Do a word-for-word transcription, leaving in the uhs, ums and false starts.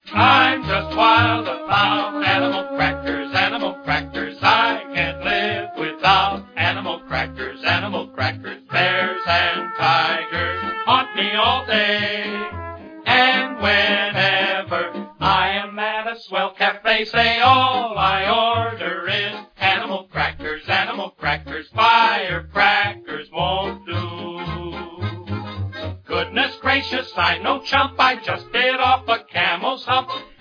I'm just wild about animal crackers, animal crackers. I can't live without animal crackers, animal crackers. Bears and tigers haunt me all day. And whenever I am at a swell cafe, say all I order is animal crackers, animal crackers. Firecrackers won't do. Goodness gracious, I'm no chump, I just bit off a camel's hump.